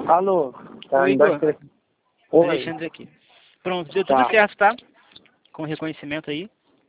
Alô? Tá, Oi, Igor. Oi. Alexandre aqui. Pronto, deu tudo Tá. certo, tá? Com reconhecimento aí.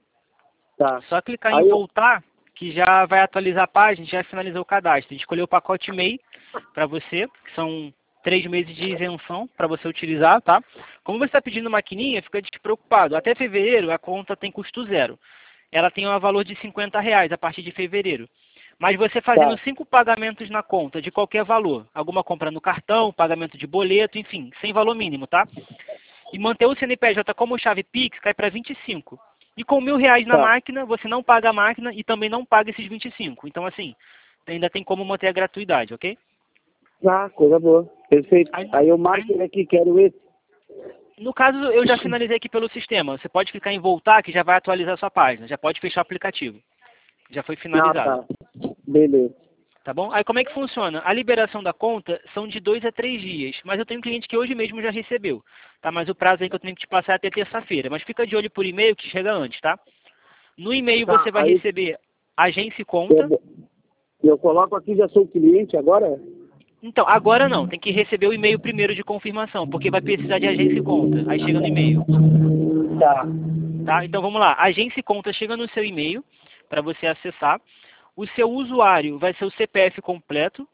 Tá. Só clicar Aí em eu- voltar, que já vai atualizar a página, já finalizou o cadastro. A gente escolheu o pacote MEI para você, que são 3 meses de isenção para você utilizar, tá? Como você está pedindo maquininha, fica despreocupado. Até fevereiro a conta tem custo zero. Ela tem um valor de R$ 50 a partir de fevereiro. Mas você fazendo Tá. 5 pagamentos na conta, de qualquer valor, alguma compra no cartão, pagamento de boleto, enfim, sem valor mínimo, tá? E manter o CNPJ como chave Pix cai para 25. E com R$ 1.000 na Tá. máquina, você não paga a máquina e também não paga esses 25. Então, assim, ainda tem como manter a gratuidade, ok? Tá, coisa boa. Perfeito. Aí eu marco ele aqui, quero esse. No caso, eu já finalizei aqui pelo sistema. Você pode clicar em voltar, que já vai atualizar a sua página. Já pode fechar o aplicativo. Já foi Ah, finalizado. tá. Beleza. Tá bom? Aí como é que funciona? A liberação da conta são de 2 a 3 dias, mas eu tenho um cliente que hoje mesmo já recebeu, tá? Mas o prazo aí que eu tenho que te passar é até terça-feira, mas fica de olho por e-mail que chega antes, tá? No e-mail Tá, você vai aí receber agência e conta. eu, eu coloco aqui, já sou cliente agora? Então, agora não, tem que receber o e-mail primeiro de confirmação, porque vai precisar de agência e conta. Aí chega no e-mail, Tá. tá? Então vamos lá, agência e conta chega no seu e-mail para você acessar. O seu usuário vai ser o CPF completo,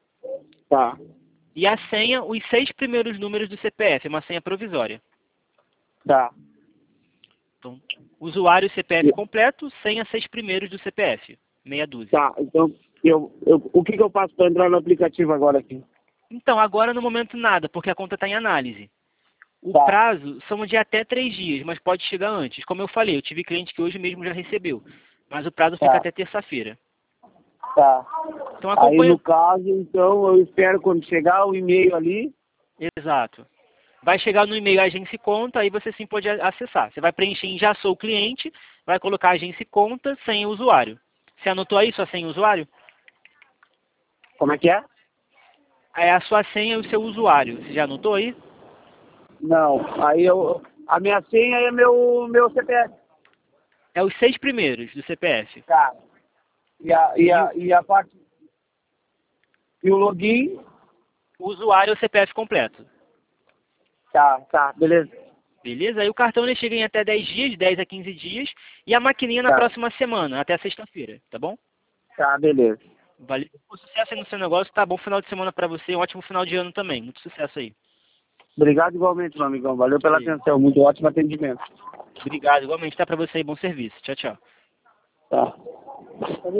Tá. e a senha, os 6 primeiros números do CPF, é uma senha provisória. Tá. Então, usuário CPF completo, senha 6 primeiros do CPF, meia dúzia. Tá, então, o que eu faço para entrar no aplicativo agora aqui? Então, agora no momento nada, porque a conta está em análise. O Tá. prazo são de até 3 dias, mas pode chegar antes. Como eu falei, eu tive cliente que hoje mesmo já recebeu, mas o prazo fica Tá. até terça-feira. Tá. Então Aí, acompanha. no caso, então, eu espero quando chegar o e-mail ali. Exato. Vai chegar no e-mail agência e conta, aí você sim pode acessar. Você vai preencher em já sou cliente, vai colocar agência e conta sem usuário. Você anotou aí sua senha e usuário? Como é que é? É a sua senha e o seu usuário. Você já anotou aí? Não. Aí a minha senha é meu CPF. É os 6 primeiros do CPF. Tá. E a parte. E o login. O usuário é o CPF completo. Tá, beleza. Beleza? Aí o cartão ele chega em até 10 dias, 10 a 15 dias, e a maquininha na Tá, próxima semana, até sexta-feira, tá bom? tá, beleza. Valeu. Sucesso aí no seu negócio, tá bom final de semana pra você, um ótimo final de ano também. Muito sucesso aí. Obrigado igualmente, meu amigão. Valeu pela Valeu. atenção. Muito ótimo atendimento. Obrigado, igualmente, tá pra você aí, bom serviço. Tchau, tchau. Tá.